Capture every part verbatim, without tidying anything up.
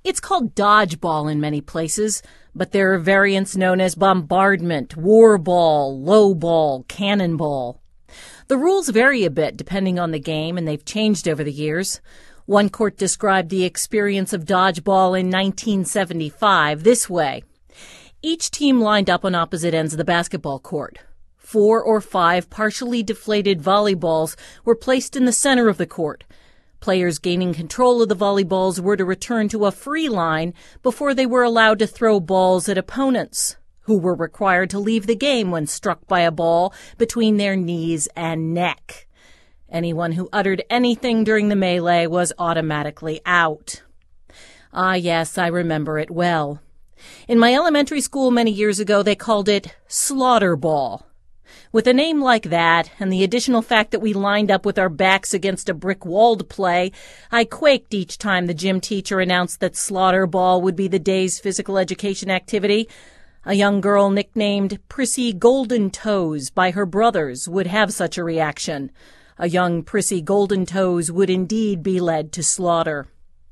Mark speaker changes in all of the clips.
Speaker 1: It's called dodgeball in many places, but there are variants known as bombardment, war ball, low ball, cannonball. The rules vary a bit depending on the game, and they've changed over the years. One court described the experience of dodgeball in nineteen seventy-five this way. Each team lined up on opposite ends of the basketball court. Four or five partially deflated volleyballs were placed in the center of the court. Players gaining control of the volleyballs were to return to a free line before they were allowed to throw balls at opponents, who were required to leave the game when struck by a ball between their knees and neck. Anyone who uttered anything during the melee was automatically out. Ah, yes, I remember it well. In my elementary school many years ago, they called it slaughter ball. With a name like that, and the additional fact that we lined up with our backs against a brick wall to play, I quaked each time the gym teacher announced that slaughter ball would be the day's physical education activity. A young girl nicknamed Prissy Golden Toes by her brothers would have such a reaction. A young Prissy Golden Toes would indeed be led to slaughter.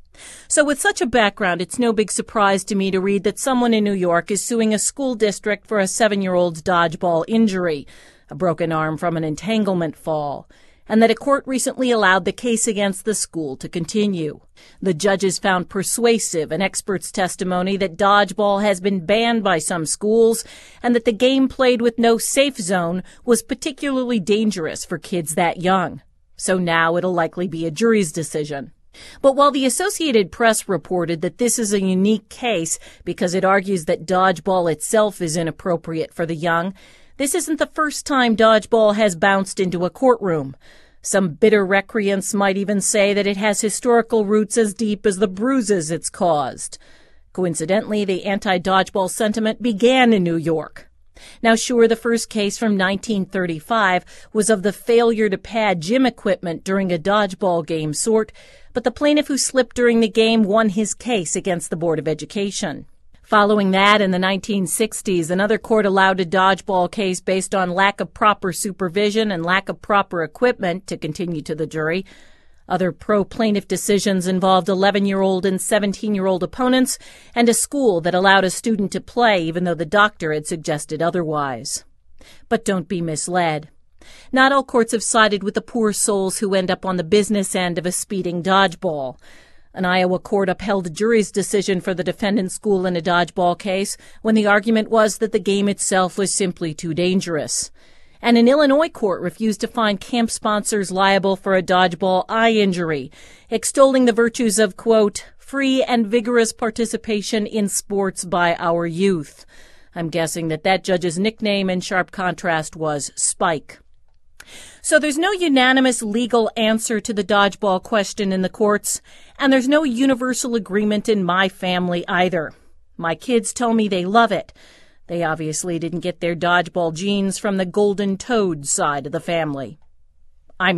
Speaker 1: So with such a background, it's no big surprise to me to read that someone in New York is suing a school district for a seven-year-old's dodgeball injury, a broken arm from an entanglement fall, and that a court recently allowed the case against the school to continue. The judges found persuasive an expert's testimony that dodgeball has been banned by some schools and that the game played with no safe zone was particularly dangerous for kids that young. So now it'll likely be a jury's decision. But while the Associated Press reported that this is a unique case because it argues that dodgeball itself is inappropriate for the young, this isn't the first time dodgeball has bounced into a courtroom. Some bitter recreants might even say that it has historical roots as deep as the bruises it's caused. Coincidentally, the anti-dodgeball sentiment began in New York. Now, sure, the first case from nineteen thirty-five was of the failure to pad gym equipment during a dodgeball game sort, but the plaintiff who slipped during the game won his case against the Board of Education. Following that, in the nineteen sixties, another court allowed a dodgeball case based on lack of proper supervision and lack of proper equipment to continue to the jury. Other pro-plaintiff decisions involved eleven-year-old and seventeen-year-old opponents and a school that allowed a student to play even though the doctor had suggested otherwise. But don't be misled. Not all courts have sided with the poor souls who end up on the business end of a speeding dodgeball. An Iowa court upheld a jury's decision for the defendant's school in a dodgeball case when the argument was that the game itself was simply too dangerous. And an Illinois court refused to find camp sponsors liable for a dodgeball eye injury, extolling the virtues of, quote, free and vigorous participation in sports by our youth. I'm guessing that that judge's nickname in sharp contrast was Spike. So there's no unanimous legal answer to the dodgeball question in the courts, and there's no universal agreement in my family either. My kids tell me they love it. They obviously didn't get their dodgeball genes from the Golden Toad side of the family.